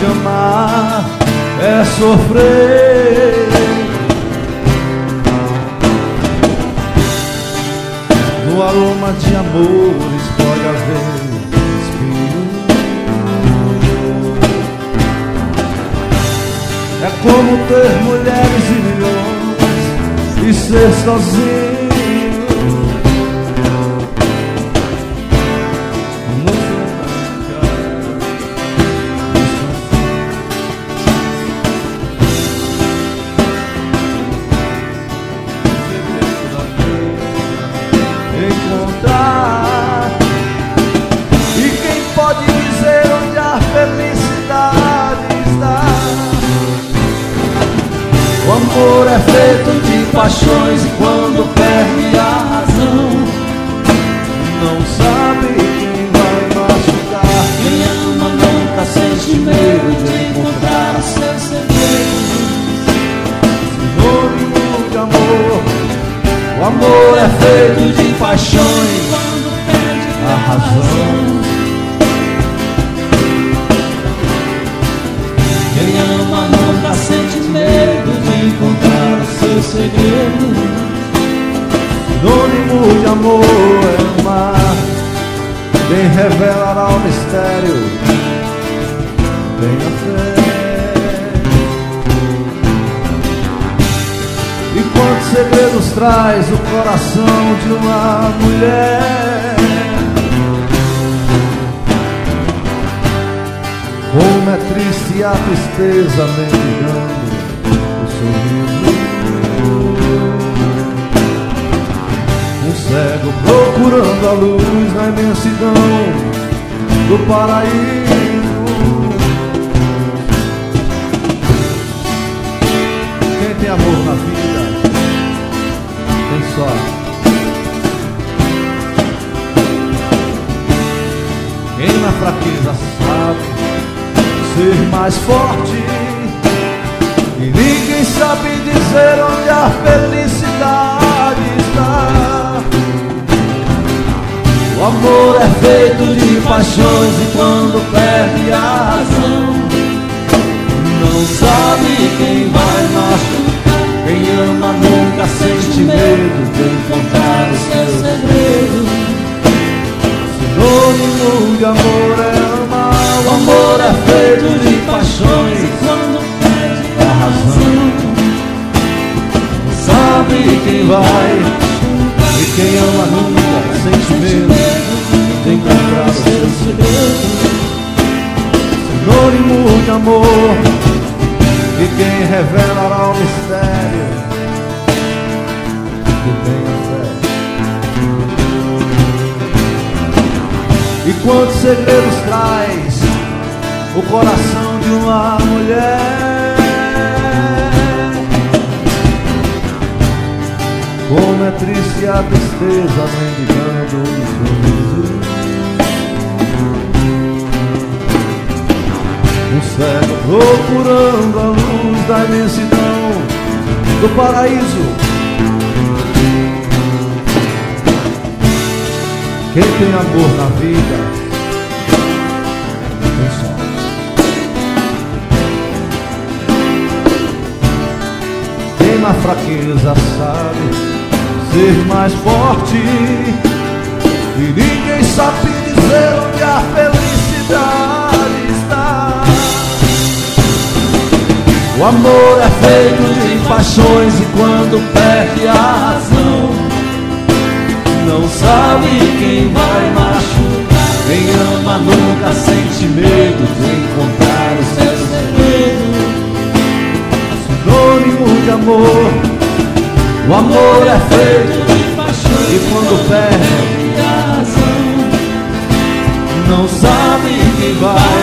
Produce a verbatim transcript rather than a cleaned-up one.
amar é sofrer. No aroma de amores pode haver respiro. É como ter mulheres e milhões e ser sozinho. O amor é feito de paixões e quando perde a razão, não sabe quem vai machucar. Quem ama nunca sente medo de encontrar os seus segredos. Sinônimo de amor. O amor é feito de paixões e quando perde a razão. Quem ama nunca sente medo de encontrar o seu segredo. Sinônimo de amor é amar. Quem revelará o mistério, tenha fé. E quantos segredos traz o coração de uma mulher. Como é triste a tristeza mendigando o sorriso. Um cego procurando a luz na imensidão do paraíso. Quem tem amor na vida tem sorte. Quem na fraqueza sabe ser mais forte, e ninguém sabe dizer onde a felicidade está. O amor é feito de paixões e quando perde a razão, não sabe quem vai machucar. Quem ama nunca sente medo de encontrar os seus segredos. Sinônimo de amor é amar. O amor é feito de paixões e quando perde a razão, sabe quem vai, e quem ama nunca sente medo de encontrar o seu segredo. Sinônimo de amor, e quem revelará o mistério, que tenha fé. E quantos segredos traz o coração de uma mulher. Como é triste a tristeza mendigando o sorriso. Um cego procurando a luz da imensidão do paraíso. Quem tem amor na vida tem sorte. Quem na fraqueza sabe ser mais forte, e ninguém sabe dizer onde a felicidade está. O amor é feito de paixões e quando perde a razão, não sabe quem vai machucar. Quem ama nunca sente medo de encontrar os seus segredos. Sinônimo de amor. O amor é feito de paixões e quando perde a razão, não sabe quem vai